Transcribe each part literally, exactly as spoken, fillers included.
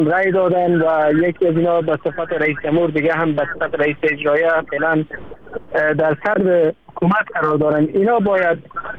رای دادن و یکی از اینا به صفت رئیس جمهور، دیگه هم به صفت رئیس اجرایی فعلا در صدر حکومت قرار دارن. اینا باید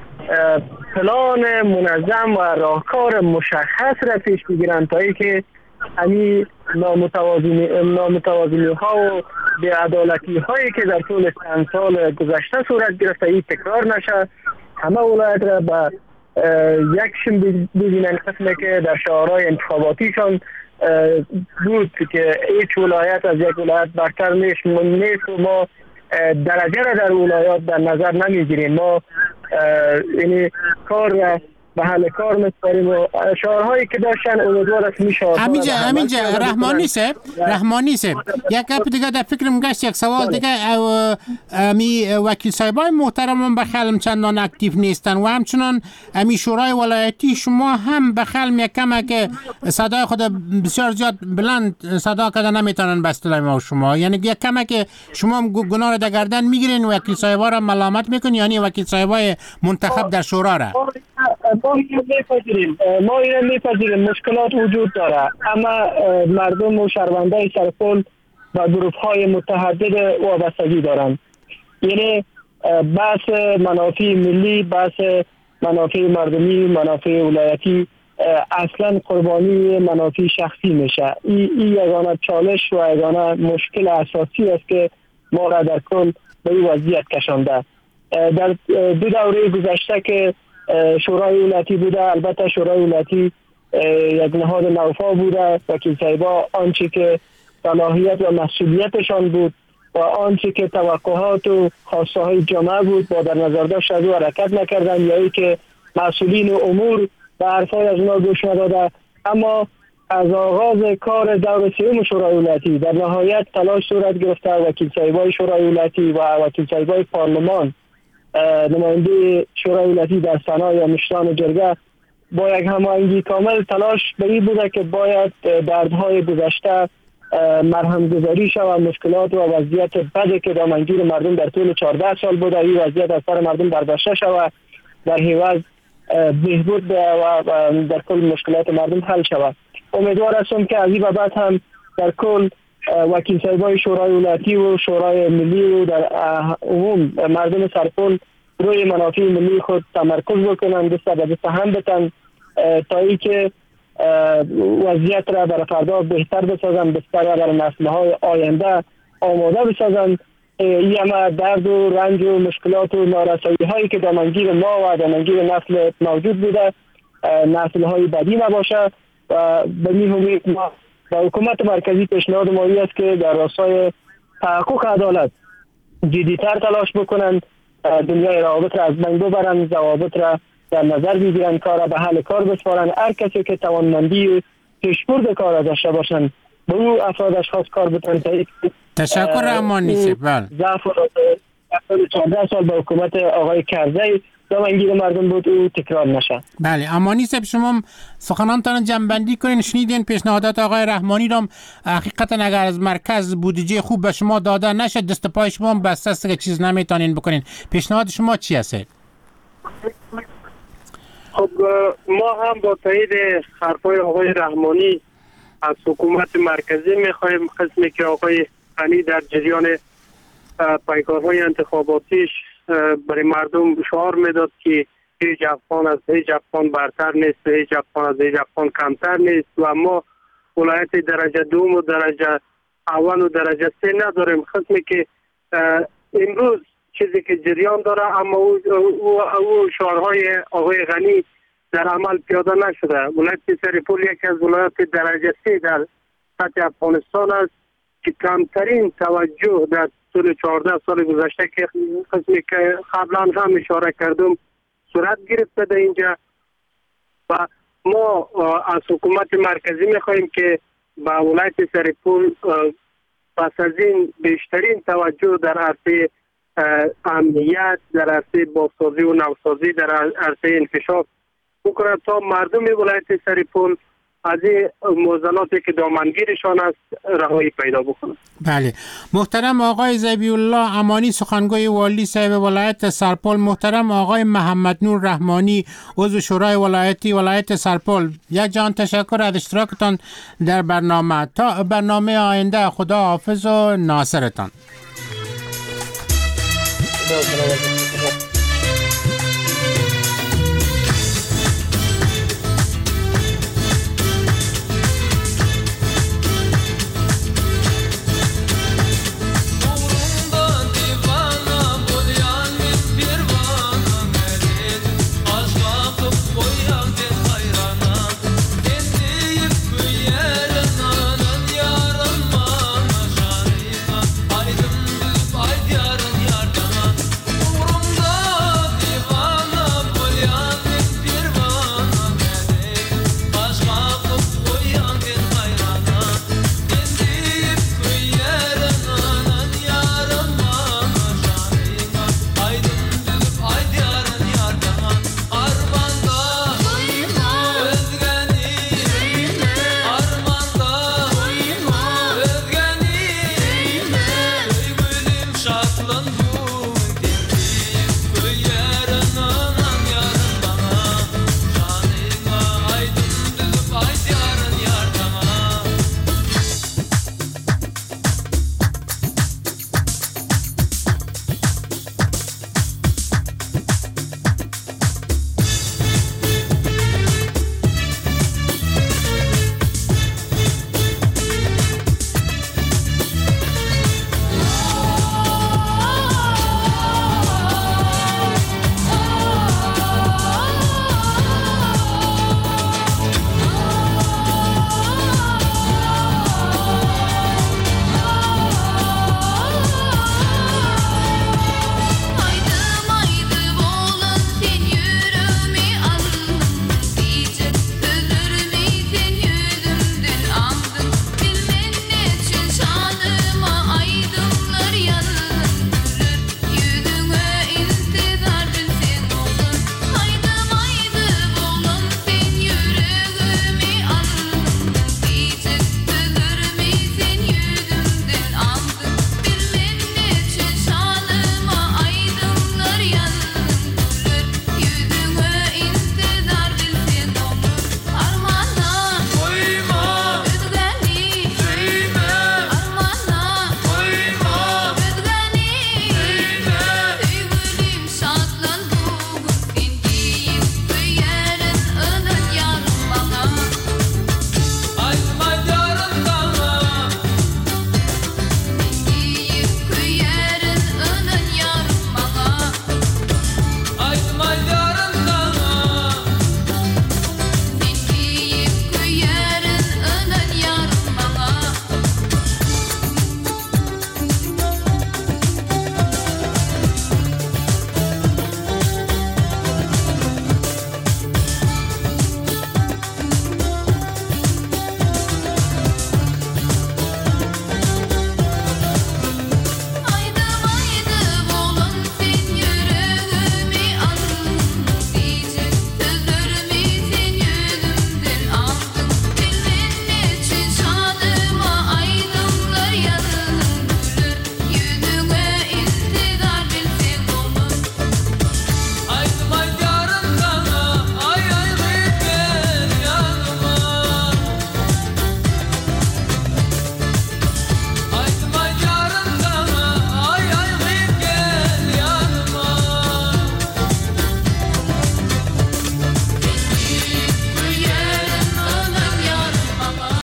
پلان منظم و راهکار مشخص را پیش بگیرن تا اینکه همین نامتوازنی نامتوازنی ها و بی‌عدالتی هایی که در طول چند سال گذشته صورت گرفته این تکرار نشه. همه ولایت را به یک شم ببینن، قسمی که در شعارهای انتخاباتیشان بود که هیچ ولایت از یک ولایت برتر نیست و ما درجه را در ولایات در نظر نمیگیریم. ما یعنی کار را به حل کار می‌سپاریم و شعارهایی که داشتن امیدوار است میشه. همینجا همینجا رحمانی صاحب رحمانی صاحب یک گپ دیگه در فکرم گشت، یک سوال دیگه. می وکیل صاحبای محترم به خلم چندان اکتیو نیستن و همچنان می شورای ولایتی شما هم به خلم یک کمه که صدای خود بسیار زیاد بلند صدا کردن نمیتونن بستلای ما و شما، یعنی یک کمه که شما گناه را در گردن میگیرین وکیل صاحبا را ملامت میکنین، یعنی وکیل صاحبای منتخب در شورا را. ما اینو میپذیریم ما اینو میپذیریم مشکلات وجود داره، اما مردم و شهروندان سرپل و گروه های متعدد وابستگی دارند. یعنی بحث منافع ملی، بحث منافع مردمی، منافع ولایتی اصلا قربانی منافع شخصی میشه. این ای یگانه چالش و یگانه مشکل اساسی است که ما را در کل به این وضعیت کشانده. در دو دوره گذشته که شورای ولایتی بوده، البته شورای ولایتی یک نهاد نوفا بوده، وکیل صاحبا آنچه که صلاحیت و مسئولیتشان بود و آنچه که توقعات و خواسته های جامعه بود با در نظر داشت از او حرکت نکردن، یا ای که مسئولین امور به حرفای از اونا گوش نداده. اما از آغاز کار دور سوم شورای ولایتی در نهایت تلاش صورت گرفته وکیل صاحبای شورای ولایتی و وکیل صاحبای پارلمان، نماینده شورای ولایتی در سنا یا مشران جرگه با یک هماهنگی کامل تلاش به این بوده که باید دردهای گذشته مرهم گذاری شود، مشکلات و وضعیت بدی که دامنگیر مردم در طول چهارده سال بوده این وضعیت از سر مردم برداشته شود، در حیوز بهبود و در کل مشکلات مردم حل شود. امیدوار هستم که از این بعد هم در کل وکیل صاحبای شورای ولایتی و شورای ملی و در عموم مردم سرپل روی منافع ملی خود تمرکز بکنند، دست به دست هم بتن تا ای که وضعیت را برای فردا بهتر بسازن، بستر را برای نسل‌های آینده آماده بسازن. این همه درد و رنج و مشکلات و نارسایی هایی که دامنگیر ما و دامنگیر نسل موجود بوده نسل‌های بعدی نباشه و به این امید ما و حکومت مرکزی پیشنهاد ما است که در راستای تحقق عدالت جدی‌تر تلاش بکنند، دنیای روابط را از بین ببرند، ضوابط را در نظر بگیرند، کار را به حل کار بسپارند. هر کسی که توانمندی پیشبرد کار داشته باشند به او افراد اشخاص کار بتوانند. تشکر رحمانی صاحب. بله ضعف چهارده سال به حکومت آقای کرزی دامنگیر مردم بود او تکرار نشه. بله امانی صاحب شما سخنانتان جنبندی کنین. شنیدین پیشنهادات آقای رحمانی را، حقیقتا اگر از مرکز بودجه خوب به شما داده نشه دست پای شما بسته است که چیز نمیتونین بکنین. پیشنهاد شما چی است؟ خب ما هم با تایید حرفای آقای رحمانی از حکومت مرکزی میخوایم قسمی که آقای غنی در جریان پیکارهای انتخاباتیش برای مردم شعار میداد که هیچ افغان از هیچ افغان برتر نیست، هیچ افغان از هیچ افغان کمتر نیست و ما ولایت درجه دوم و درجه اول و درجه سه نداریم. قسمی که امروز چیزی که جریان داره اما او, او, او شعارهای آقای غنی در عمل پیاده نشده. ولایت سرپل یکی از ولایت درجه سه در سطح افغانستان است که کمترین توجه در طول چهارده سال گذشته که قسمی که قبلا هم اشاره کردم صورت گرفته در اینجا و ما از حکومت مرکزی میخواهیم که با ولایت سرپل پس از این بیشترین توجه در عرصه امنیت، در عرصه بازسازی و نوسازی، در عرصه انکشاف بکنند تا مردم ولایت سرپل از این موزلاتی که دامنگیرشان است رهایی پیدا بکنند. بله. محترم آقای ذبیح الله امانی سخنگوی والی صاحب ولایت سرپل، محترم آقای محمد نور رحمانی عضو شورای ولایتی ولایت سرپل، یک جان تشکر از اشتراکتان در برنامه. تا برنامه آینده خدا حافظ و ناصرتان.